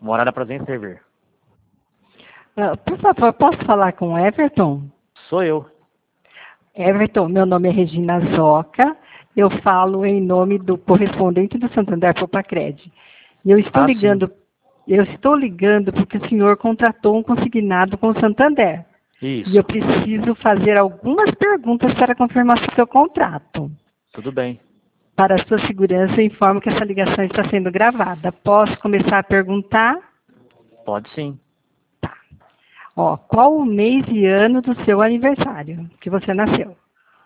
Morada Prazer em Servir. Por favor, posso falar com o Everton? Sou eu. Everton, meu nome é Regina Zoca. Eu falo em nome do correspondente do Santander Propacred. E eu estou ligando, porque o senhor contratou um consignado com o Santander. Isso. E eu preciso fazer algumas perguntas para confirmar seu contrato. Tudo bem. Para a sua segurança, eu informo que essa ligação está sendo gravada. Posso começar a perguntar? Pode sim. Tá. Qual o mês e ano do seu aniversário que você nasceu?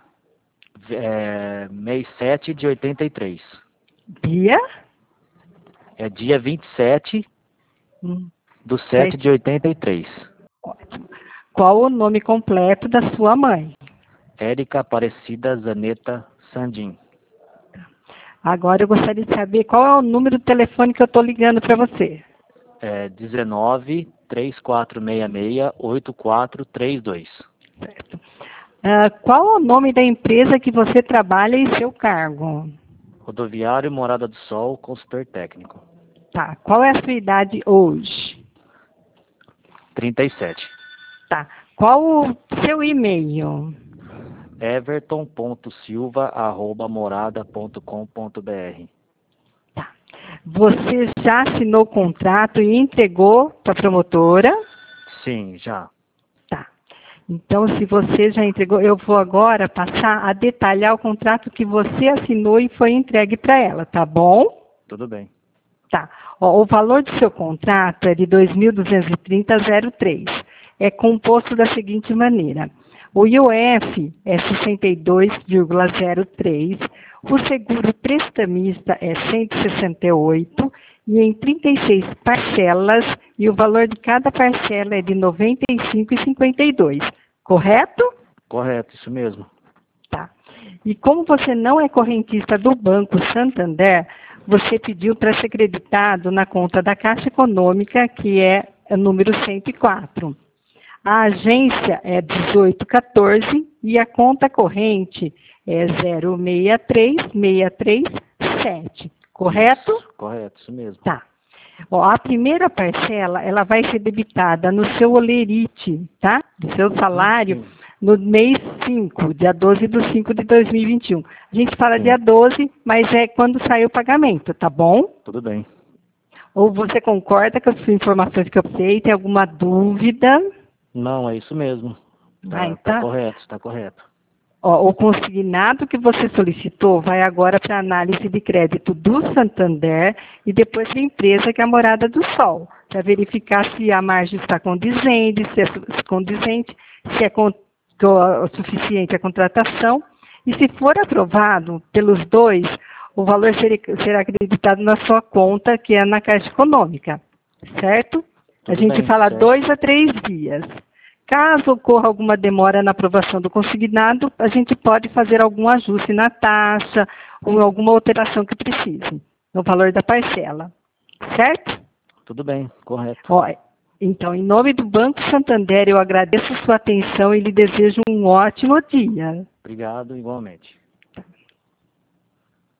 Mês 7 de 83. Dia? É dia 27 do 7 de 83. Ótimo. Qual o nome completo da sua mãe? Érica Aparecida Zaneta Sandim. Agora eu gostaria de saber qual é o número do telefone que eu estou ligando para você. 19 3466 8432. Certo. Qual o nome da empresa que você trabalha e seu cargo? Rodoviário Morada do Sol, consultor técnico. Tá. Qual é a sua idade hoje? 37. Tá. Qual o seu e-mail? everton.silva@morada.com.br. Tá. Você já assinou o contrato e entregou para a promotora? Sim, já. Tá. Então, se você já entregou, eu vou agora passar a detalhar o contrato que você assinou e foi entregue para ela, tá bom? Tudo bem. Tá. O valor do seu contrato é de 2.230,03. É composto da seguinte maneira. O IOF é 62,03, o seguro prestamista é 168 e em 36 parcelas, e o valor de cada parcela é de R$ 95,52. Correto? Correto, isso mesmo. Tá. E como você não é correntista do Banco Santander, você pediu para ser creditado na conta da Caixa Econômica, que é o número 104. A agência é 1814 e a conta corrente é 063637. Correto? Isso, correto, isso mesmo. Tá. A primeira parcela, ela vai ser debitada no seu olerite, tá? Do seu salário, no mês 5, dia 12 de 5 de 2021. A gente fala dia 12, mas é quando sai o pagamento, tá bom? Tudo bem. Ou você concorda com as informações que eu sei? Tem alguma dúvida? Não, é isso mesmo. Então. Tá correto, está correto. O consignado que você solicitou vai agora para análise de crédito do Santander e depois da empresa, que é a Morada do Sol, para verificar se a margem está condizente, se é suficiente a contratação. E se for aprovado pelos dois, o valor será acreditado na sua conta, que é na Caixa Econômica, certo? A gente fala 2 a 3 dias. Caso ocorra alguma demora na aprovação do consignado, a gente pode fazer algum ajuste na taxa ou alguma alteração que precise no valor da parcela. Certo? Tudo bem, correto. Então, em nome do Banco Santander, eu agradeço sua atenção e lhe desejo um ótimo dia. Obrigado, igualmente.